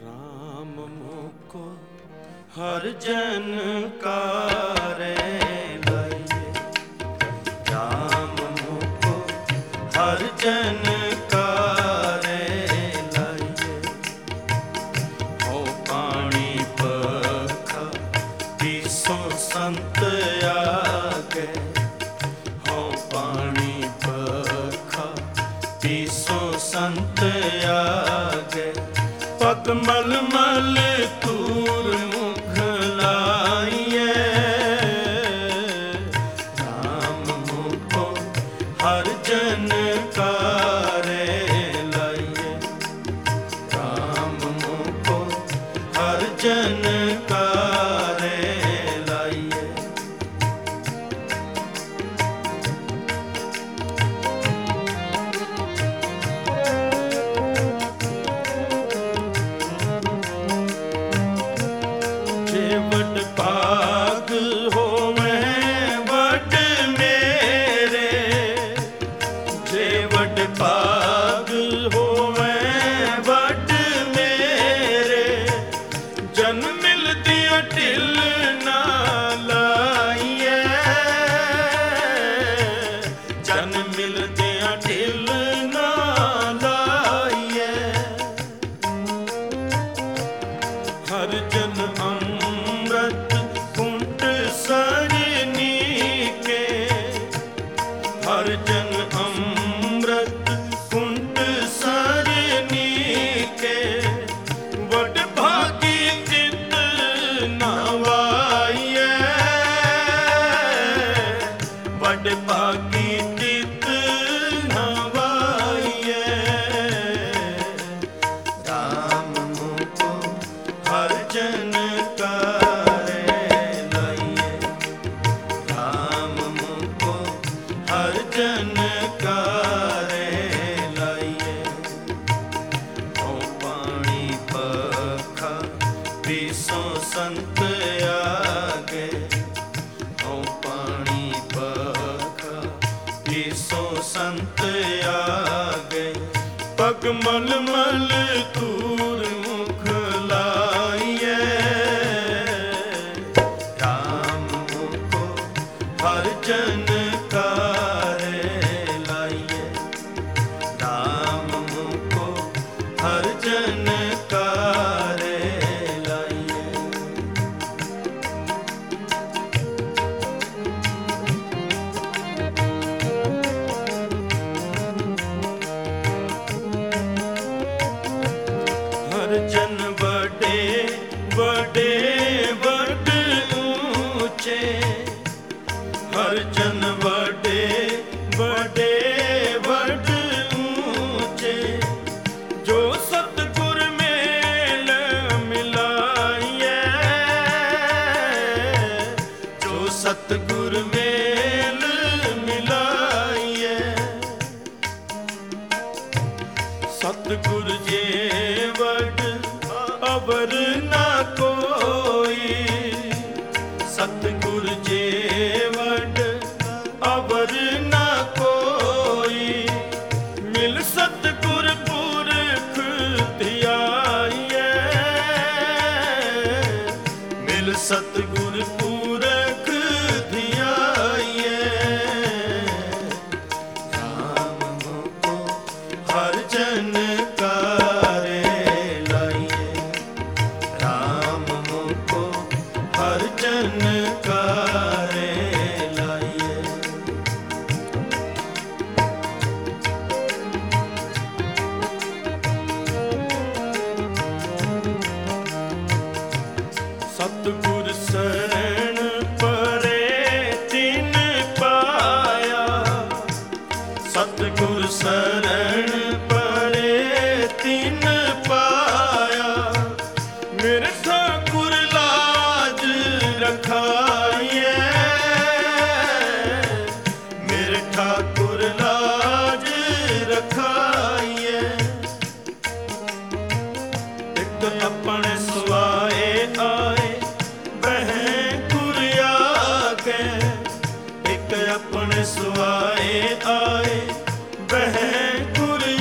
राम मुको हर जन कारे लाइए, राम मुको हर जन कारे लाइए। हो पानी पखा तीसो संत आगे, हो पानी पखा तीसो संत आगे। पग मल मल तूर मुख लाइए, राम मुको हर जन कारे लाइए, राम मुको हर जन कारे लाइए। वड भाग होवे वड मेरे, जे वड भाग होवे वड मेरे। जन मिलदियां ढिल ना लाइए, जन मिलदियां ढिल ना लाइए। हर जन अमृत कुंट सरनी के, हर जन अमृत कुंट सरनी के। वड भागी चित नवाइए, वड भागी चित नवाइए। राम मुको हर जन कारे लाइए, राम मुको हर जन कारे लाइए। हो पानी पखा तीसो संत आगे, हो पानी पखा तीसो संत आगे। पग मल मल तूर मुख लाइए, राम मुको हर जन कारे लाइए, राम मुको हर जन कारे लाइए। हर जन बड़े बड़े बड़ ऊंचे, हर जन बड़े बड़े बड़ ऊंचे। जो सतगुर मेल मिलाइए, जो सतगुर मेल मिलाइए। सतगुर जे वड अवर ना कोई, सतगुर जे वड अवर ना कोई। मिल सतगुर पुरख धियाइए, मिल सतगुर पुरख धियाइए। राम मुको हर जन कारे लाइए, राम मुको हर जन कारे लाइए। सतगुर शरण परे तिन पाया, सतगुर शरण परे तिन पाया। मेरे ठाकुर लाज रखाइए, मेरे ठाकुर लाज रखाइए। एक अपने सुआए आए बहन कुरिया के, एक अपने सुआए आए बहन कुरिया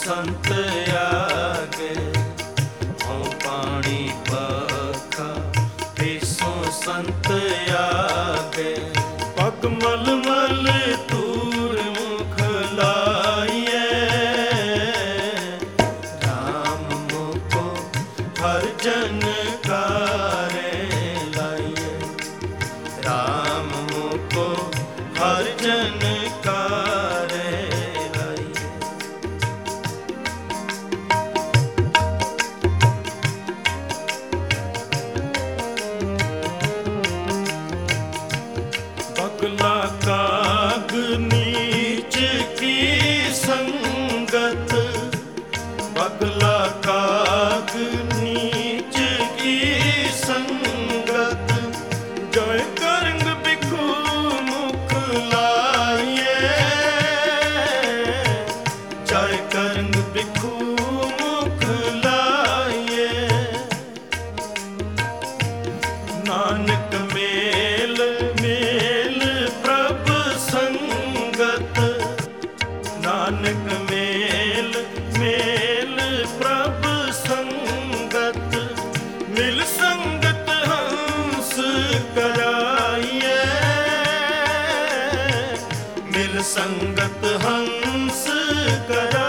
संत आगे, हूँ पानी पखा पीसो संत आगे। पग मल मल तूर मुख लाइए, राम मुको हर जन कारे लाइए, राम मुको हर जन कारे लाइए। बगला काग नीच की संगत, बगला काग नीच की संगत। जय करंग बिखु मुख लाइए, जय करंग बिखु मुख लाइए। नानक मेल मेल प्रभु संगत, नानक मेल मेल प्रभु संगत। मिल संगत हंस कराइए, मिल संगत हंस कराइए।